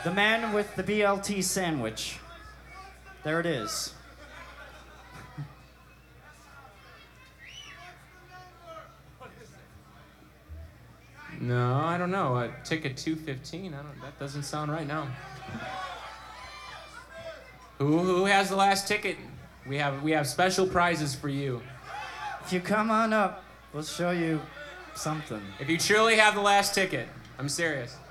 The man with the BLT sandwich. There it is. No, I don't know. Ticket 215. That doesn't sound right now. Who has the last ticket? We have special prizes for you. If you come on up, we'll show you something. If you truly have the last ticket, I'm serious.